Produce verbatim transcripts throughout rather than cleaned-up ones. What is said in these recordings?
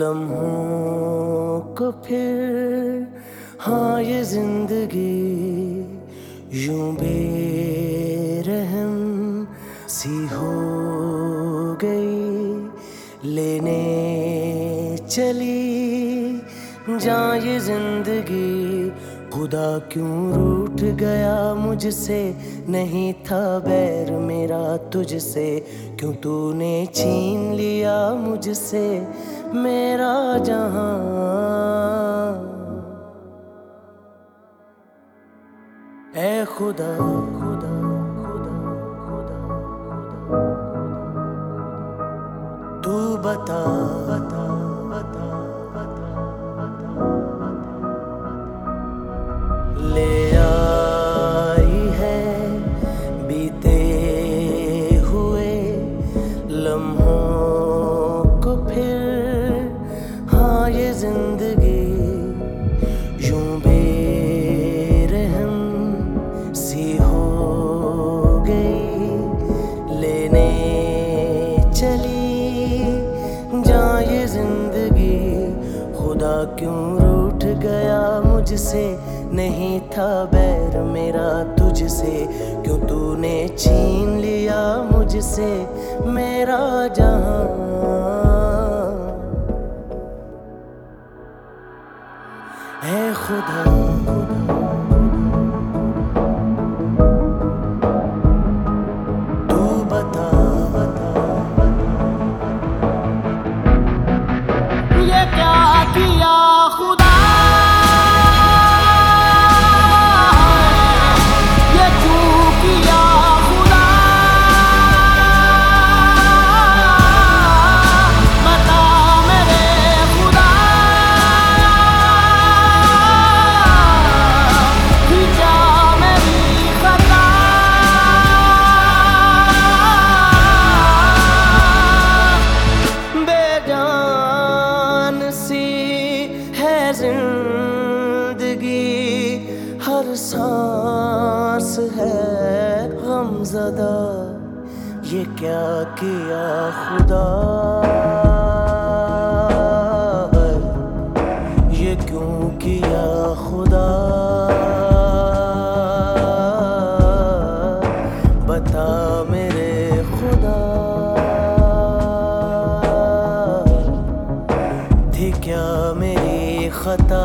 लम्हों को फिर हाँ ये जिंदगी यूं बेरहम सी हो गई, लेने चली जान ये जिंदगी। खुदा क्यों रूठ गया मुझसे, नहीं था बैर मेरा तुझसे, क्यों तूने छीन लिया मुझसे मेरा जहां। ऐ खुदा खुदा खुदा खुदा खुदा तू बता बता बता बता बता ले आई है बीते हुए लम्हों को फिर हाँ ये जिंदगी यूं बेरहम सी हो गई, लेने चली जान ये जिंदगी। खुदा क्यों रूठ गया मुझसे, नहीं था बैर मेरा तुझसे, क्यों तूने छीन लिया मुझसे मेरा जहां। ऐ खुदा खुदा तू बता बता ये क्या किया खुदा, ये क्यों किया खुदा, बता मेरे खुदा, कि क्या मेरी खता। बेजान सी है जिंदगी, हर सांस है गमज़दा, ये क्या किया खुदा, ये क्यों किया खुदा, बता मेरे खुदा, थी क्या मेरी खता।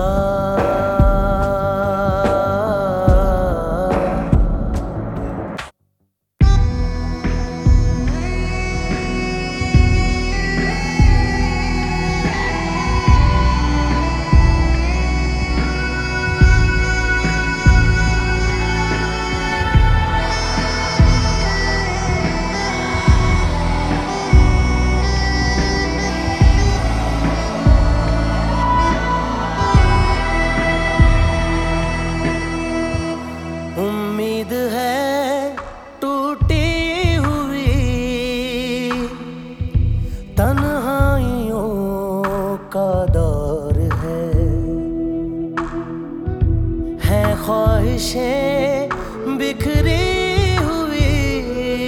उम्मीद है टूटी हुई, तन्हाइयों का दौर है, है ख्वाहिशें बिखरी हुई,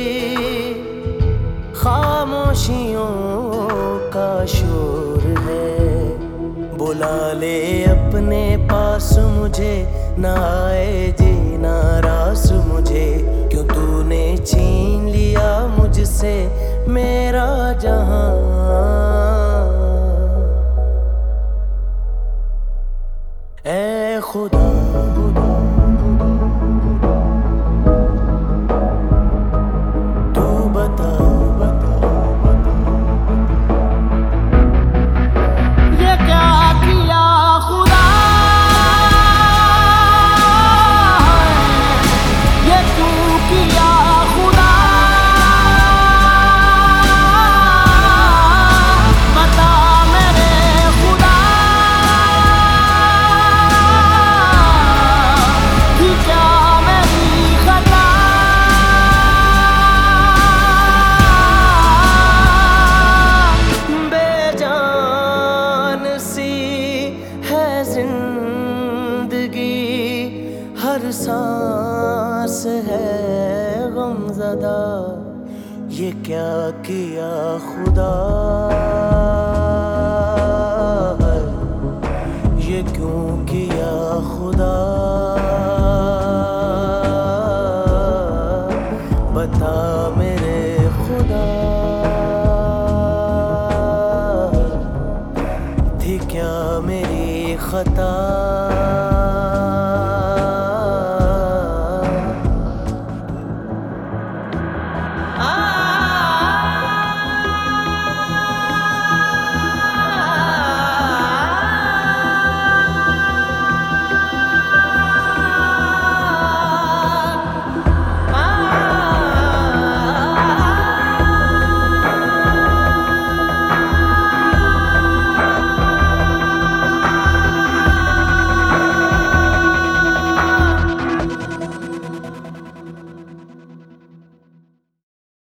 खामोशियों का शोर है। बुला ले अपने पास मुझे, ना आए जी नाराज मुझे, क्यों तूने छीन लिया मुझसे मेरा जहां। ऐ खुदा खुदा तू बता बता ये क्या किया खुदा, ये क्यों किया खुदा, बता मेरे खुदा, कि क्या मेरी खता। बेजान सी है जिंदगी, हर सांस है गमज़दा, ये क्या किया खुदा। मेरे खुदा, थी क्या मेरी खता।